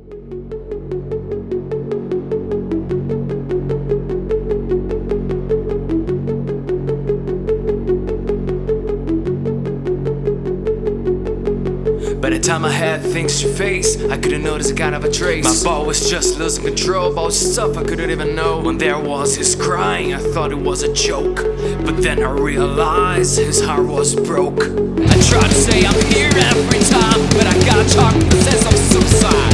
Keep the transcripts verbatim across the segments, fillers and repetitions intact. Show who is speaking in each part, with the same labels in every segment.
Speaker 1: By the time I had things to face, I couldn't notice a kind of a trace. My ball was just losing control about stuff I couldn't even know. When there was his crying, I thought it was a joke, but then I realized his heart was broke. I tried to say I'm here every time, but I gotta talk with the sense of suicide.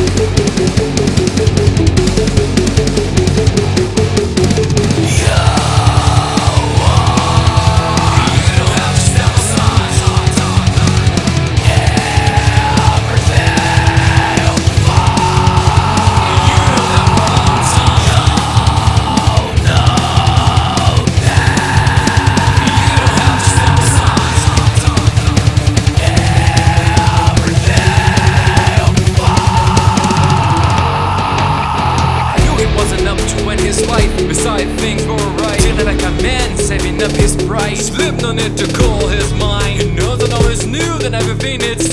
Speaker 1: Beside things were right, feeling like a man saving up his pride. Slipped on it to call his mind. He knows that all is new, that everything it's